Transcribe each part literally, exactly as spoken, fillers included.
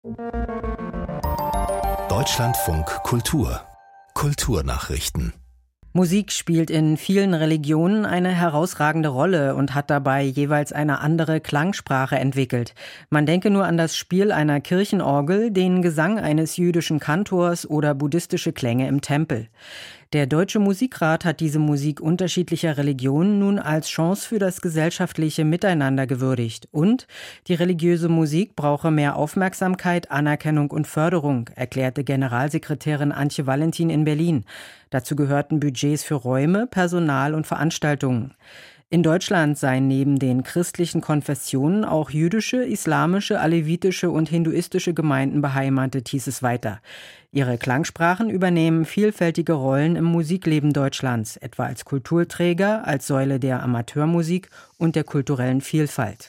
Deutschlandfunk Kultur Kulturnachrichten. Musik spielt in vielen Religionen eine herausragende Rolle und hat dabei jeweils eine andere Klangsprache entwickelt. Man denke nur an das Spiel einer Kirchenorgel, den Gesang eines jüdischen Kantors oder buddhistische Klänge im Tempel. Der Deutsche Musikrat hat diese Musik unterschiedlicher Religionen nun als Chance für das gesellschaftliche Miteinander gewürdigt. Und die religiöse Musik brauche mehr Aufmerksamkeit, Anerkennung und Förderung, erklärte Generalsekretärin Antje Valentin in Berlin. Dazu gehörten Budgets für Räume, Personal und Veranstaltungen. In Deutschland seien neben den christlichen Konfessionen auch jüdische, islamische, alevitische und hinduistische Gemeinden beheimatet, hieß es weiter. Ihre Klangsprachen übernehmen vielfältige Rollen im Musikleben Deutschlands, etwa als Kulturträger, als Säule der Amateurmusik und der kulturellen Vielfalt.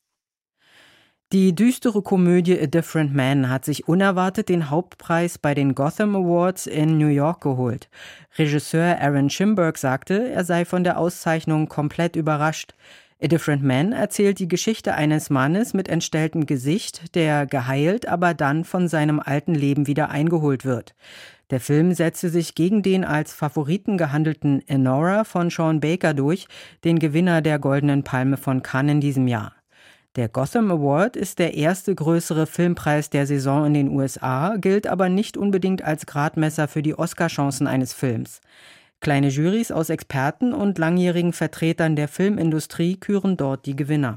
Die düstere Komödie A Different Man hat sich unerwartet den Hauptpreis bei den Gotham Awards in New York geholt. Regisseur Aaron Schimberg sagte, er sei von der Auszeichnung komplett überrascht. A Different Man erzählt die Geschichte eines Mannes mit entstelltem Gesicht, der geheilt, aber dann von seinem alten Leben wieder eingeholt wird. Der Film setzte sich gegen den als Favoriten gehandelten Enora von Sean Baker durch, den Gewinner der Goldenen Palme von Cannes in diesem Jahr. Der Gotham Award ist der erste größere Filmpreis der Saison in den U S A, gilt aber nicht unbedingt als Gradmesser für die Oscarchancen eines Films. Kleine Jurys aus Experten und langjährigen Vertretern der Filmindustrie küren dort die Gewinner.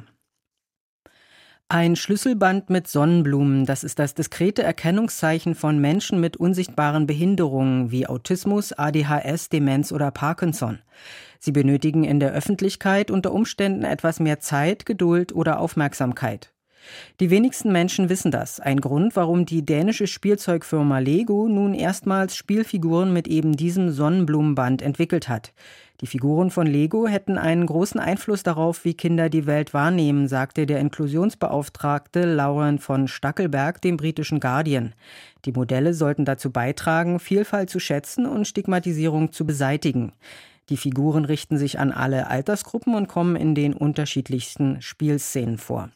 Ein Schlüsselband mit Sonnenblumen, das ist das diskrete Erkennungszeichen von Menschen mit unsichtbaren Behinderungen wie Autismus, A D H S, Demenz oder Parkinson. Sie benötigen in der Öffentlichkeit unter Umständen etwas mehr Zeit, Geduld oder Aufmerksamkeit. Die wenigsten Menschen wissen das. Ein Grund, warum die dänische Spielzeugfirma Lego nun erstmals Spielfiguren mit eben diesem Sonnenblumenband entwickelt hat. Die Figuren von Lego hätten einen großen Einfluss darauf, wie Kinder die Welt wahrnehmen, sagte der Inklusionsbeauftragte Lauren von Stackelberg dem britischen Guardian. Die Modelle sollten dazu beitragen, Vielfalt zu schätzen und Stigmatisierung zu beseitigen. Die Figuren richten sich an alle Altersgruppen und kommen in den unterschiedlichsten Spielszenen vor.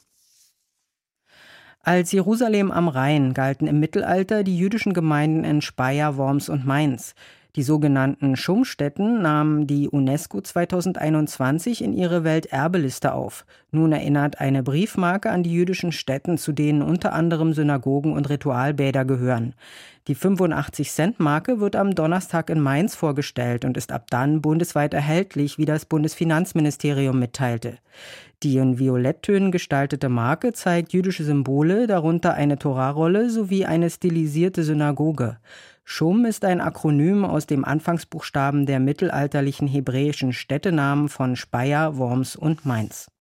Als Jerusalem am Rhein galten im Mittelalter die jüdischen Gemeinden in Speyer, Worms und Mainz. Die sogenannten Schumstätten nahmen die UNESCO zweitausendeinundzwanzig in ihre Welterbeliste auf. Nun erinnert eine Briefmarke an die jüdischen Stätten, zu denen unter anderem Synagogen und Ritualbäder gehören. Die fünfundachtzig-Cent-Marke wird am Donnerstag in Mainz vorgestellt und ist ab dann bundesweit erhältlich, wie das Bundesfinanzministerium mitteilte. Die in Violetttönen gestaltete Marke zeigt jüdische Symbole, darunter eine Torarolle sowie eine stilisierte Synagoge. Schum ist ein Akronym aus dem Anfangsbuchstaben der mittelalterlichen hebräischen Städtenamen von Speyer, Worms und Mainz.